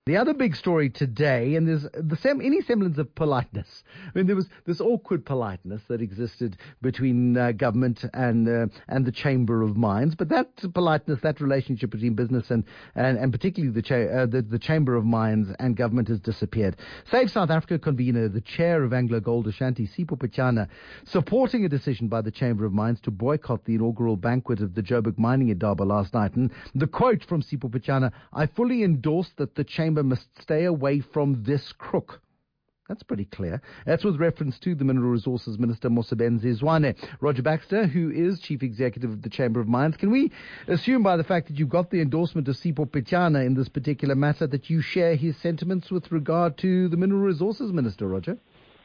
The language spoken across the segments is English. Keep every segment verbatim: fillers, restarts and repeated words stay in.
The other big story today, and there's the sem- any semblance of politeness. I mean, there was this awkward politeness that existed between uh, government and uh, and the Chamber of Mines, but that politeness, that relationship between business and and, and particularly the, cha- uh, the the Chamber of Mines and government has disappeared. Save South Africa convener, the chair of Anglo Gold Ashanti, Sipho Pitjana, supporting a decision by the Chamber of Mines to boycott the inaugural banquet of the Joburg Mining Indaba last night. And the quote from Sipho Pitjana: "I fully endorse that the Chamber must stay away from this crook." That's pretty clear. That's with reference to the Mineral Resources Minister, Mosebenzi Zwane. Roger Baxter, who is Chief Executive of the Chamber of Mines, can we assume by the fact that you've got the endorsement of Sipho Pitjana in this particular matter that you share his sentiments with regard to the Mineral Resources Minister, Roger?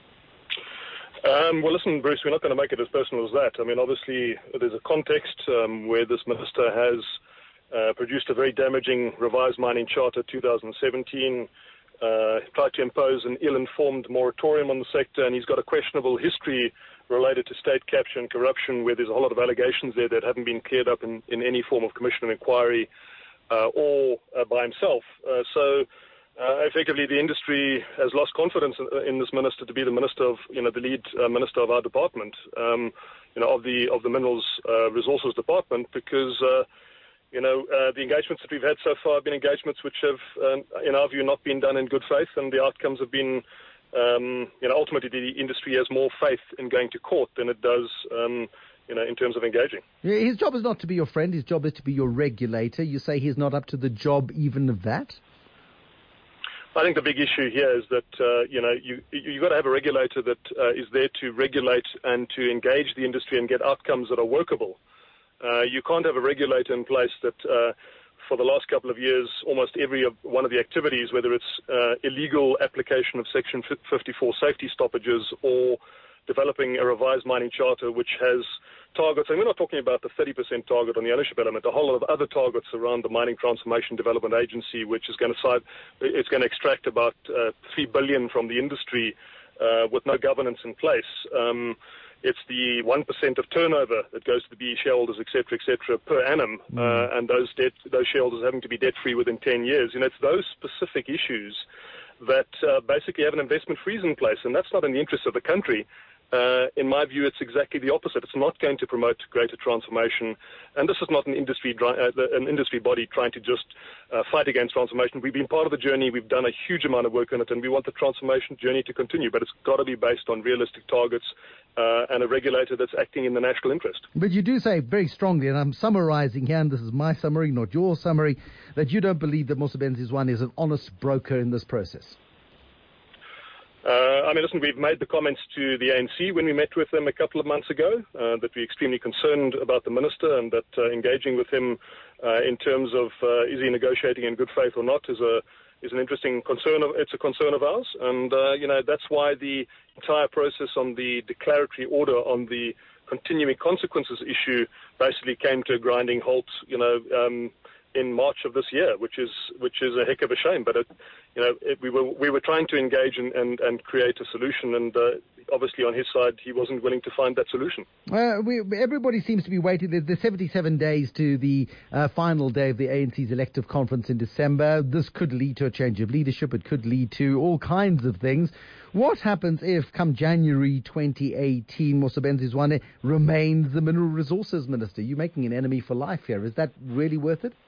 Um, well, listen, Bruce, we're not going to make it as personal as that. I mean, obviously, there's a context um, where this minister has Uh, produced a very damaging revised mining charter two thousand seventeen, uh, tried to impose an ill-informed moratorium on the sector, and he's got a questionable history related to state capture and corruption, where there's a whole lot of allegations there that haven't been cleared up in, in any form of commission of inquiry uh, or uh, by himself. Uh, so uh, effectively the industry has lost confidence in, in this minister to be the minister of, you know, the lead uh, minister of our department, um, you know, of the of the Minerals uh, Resources Department, because uh, You know, uh, the engagements that we've had so far have been engagements which have, um, in our view, not been done in good faith, and the outcomes have been, um, you know, ultimately the industry has more faith in going to court than it does, um, you know, in terms of engaging. Yeah, his job is not to be your friend. His job is to be your regulator. You say he's not up to the job even of that? I think the big issue here is that, uh, you know, you, you've got to have a regulator that uh, is there to regulate and to engage the industry and get outcomes that are workable. Uh, you can't have a regulator in place that uh, for the last couple of years, almost every one of the activities, whether it's uh, illegal application of Section fifty-four safety stoppages or developing a revised mining charter which has targets, and we're not talking about the thirty percent target on the ownership element, a whole lot of other targets around the Mining Transformation Development Agency, which is going to side, it's going to extract about uh, three billion dollars from the industry uh, with no governance in place. Um, It's the one percent of turnover that goes to the B E shareholders, et cetera, et cetera, per annum, mm. uh, and those debt, those shareholders having to be debt-free within ten years. You know, it's those specific issues that uh, basically have an investment freeze in place, and that's not in the interest of the country. Uh, in my view, it's exactly the opposite. It's not going to promote greater transformation, and this is not an industry uh, an industry body trying to just uh, fight against transformation. We've been part of the journey. We've done a huge amount of work on it, and we want the transformation journey to continue. But it's got to be based on realistic targets uh, and a regulator that's acting in the national interest. But you do say very strongly, and I'm summarising here, and this is my summary, not your summary, that you don't believe that Mosebenzi Zwane is an honest broker in this process. Uh, I mean, listen, we've made the comments to the A N C when we met with them a couple of months ago, uh, that we're extremely concerned about the minister, and that uh, engaging with him uh, in terms of uh, is he negotiating in good faith or not is a is an interesting concern. Of, it's a concern of ours, and uh, you know that's why the entire process on the declaratory order on the continuing consequences issue basically came to a grinding halt. You know. Um, in March of this year, which is which is a heck of a shame. But it, you know, it, we were we were trying to engage and, and, and create a solution, and uh, obviously on his side, he wasn't willing to find that solution. Uh, we, everybody seems to be waiting. There's the seventy-seven days to the uh, final day of the A N C's elective conference in December. This could lead to a change of leadership. It could lead to all kinds of things. What happens if, come January twenty eighteen, Mosebenzi Zwane remains the Mineral Resources Minister? You're making an enemy for life here. Is that really worth it?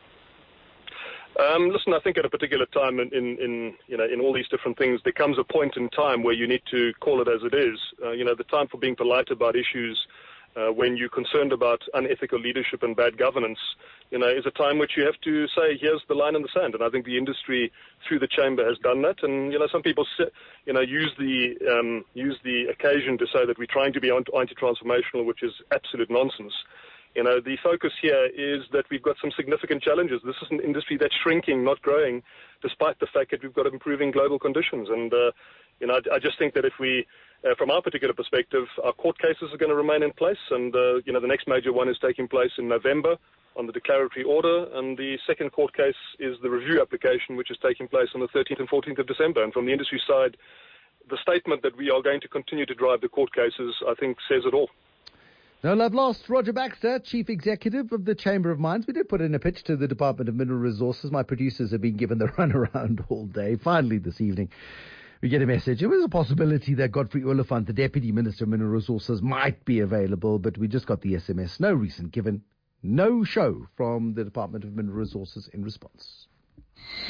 Um, listen, I think at a particular time in, in, in, you know, in all these different things, there comes a point in time where you need to call it as it is. Uh, you know, the time for being polite about issues uh, when you're concerned about unethical leadership and bad governance, you know, is a time which you have to say, here's the line in the sand. And I think the industry through the chamber has done that. And, you know, some people, you know, use the, um, use the occasion to say that we're trying to be anti-transformational, which is absolute nonsense. You know, the focus here is that we've got some significant challenges. This is an industry that's shrinking, not growing, despite the fact that we've got improving global conditions. And, uh, you know, I, I just think that if we, uh, from our particular perspective, our court cases are going to remain in place. And, uh, you know, the next major one is taking place in November on the declaratory order. And the second court case is the review application, which is taking place on the thirteenth and fourteenth of December. And from the industry side, the statement that we are going to continue to drive the court cases, I think, says it all. No love lost. Roger Baxter, Chief Executive of the Chamber of Mines. We did put in a pitch to the Department of Mineral Resources. My producers have been given the runaround all day. Finally, this evening, we get a message. It was a possibility that Godfrey Oliphant, the Deputy Minister of Mineral Resources, might be available, but we just got the S M S. No reason given. No show from the Department of Mineral Resources in response.